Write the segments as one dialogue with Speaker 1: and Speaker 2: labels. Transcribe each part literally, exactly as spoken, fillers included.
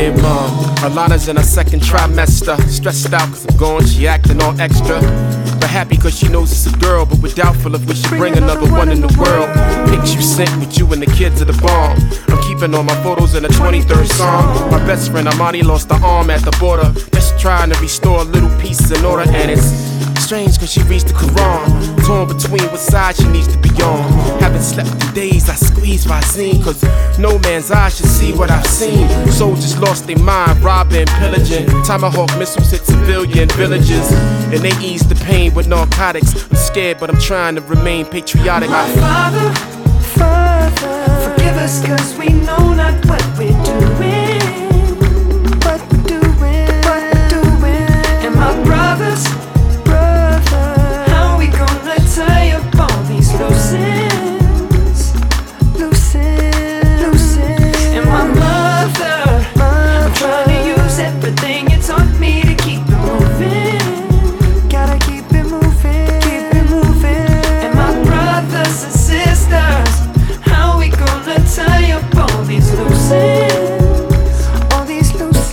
Speaker 1: Dear mom, Alana's in her second trimester. Stressed out cause I'm gone, she acting all extra. But happy cause she knows it's a girl. But we're doubtful if we should bring another one in the world. Pics you sent with you and the kids are the bomb. I'm keeping all my photos in the twenty-third song. My best friend Amani lost her arm at the border. Just trying to restore little pieces in order. And it's strange cause she reads the Quran. Torn between what side she needs to be on. Haven't slept in days, I squeeze Visine. Cause no man's eyes should see what I've seen. Soldiers lost their mind, robbing, pillaging. Tomahawk missiles hit civilian villages. And they ease the pain with narcotics. I'm scared but I'm trying to remain patriotic.
Speaker 2: My Father, Father, forgive us cause we know not what we're doing. What we're doing, what we're doing. And my brothers, brother, how we gonna tie up all these loose ends, loose ends, loose ends. And my mother, mother, I'm trying to use everything you taught me to keep it moving. Gotta keep it moving, keep it moving. And my brothers and sisters, how we gonna tie up all these loose ends, all these loose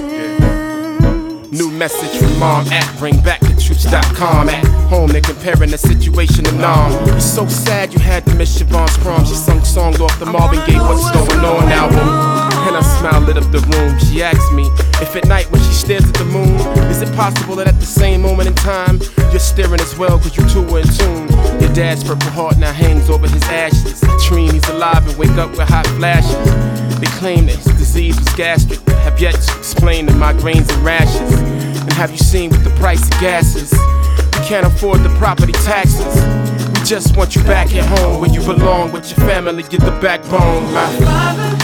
Speaker 2: ends.
Speaker 1: New message from mom at bring back the troops dot com. At home they're comparing the situation to Nam. It's so sad you had to miss Siobhan's prom. She sung songs off the Marvin Gaye What's Going On album. And her smile lit up the room. She asked me if at night when she stares at the moon, is it possible that at the same moment in time you're staring as well cause you two were in tune. Your dad's purple heart now hangs over his ashes. A dream he's alive and wake up with hot flashes. They claim that his disease was gastric, but have yet to explain the migraines and rashes. And have you seen what the price of gas is? We can't afford the property taxes. We just want you back at home where you belong with your family, get the backbone. My
Speaker 2: Father,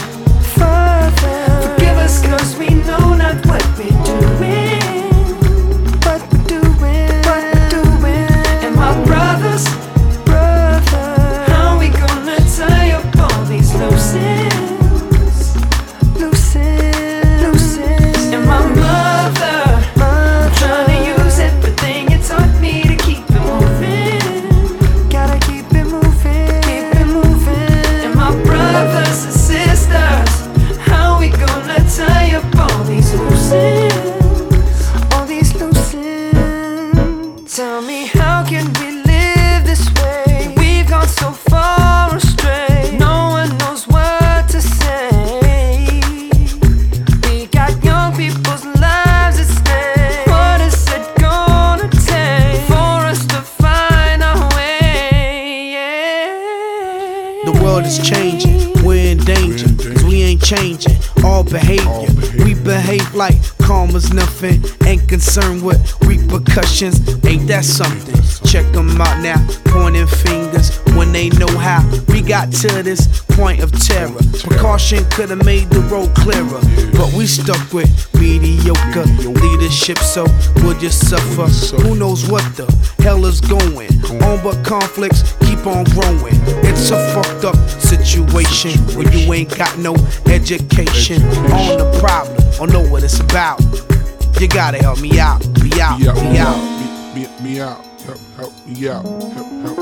Speaker 2: Father, forgive us cause we know not what we're doing. What we're doing, what we're doing. And my brothers, brother, how we gonna tie up all these loose ends, loose ends, loose ends. And my mother, mother, I'm trying to use everything you taught me to keep it moving. Gotta keep it moving, keep it moving. And my brothers and sisters, how we gonna tie up all these loose ends, all these loose ends. Tell me how can we live this way? We've gone so far astray. No one knows what to say. We got young people's lives at stake. What is it gonna take for us to find our way? Yeah.
Speaker 3: The world is changing, we're in danger, cause we ain't changing all behavior. We behave like karma's nothing, ain't concerned with repercussions. Ain't that something? Check them out now, pointing fingers when they know how we got to this point of terror. Precaution could've made the road clearer, but we stuck with mediocre leadership, so we'll just suffer. Who knows what the hell is going on, but conflicts keep on growing. It's a fucked up situation when you ain't got no education on the problem or know what it's about. You gotta help me out, me out, me out.
Speaker 4: Me, me, me out, help, help me out, help, help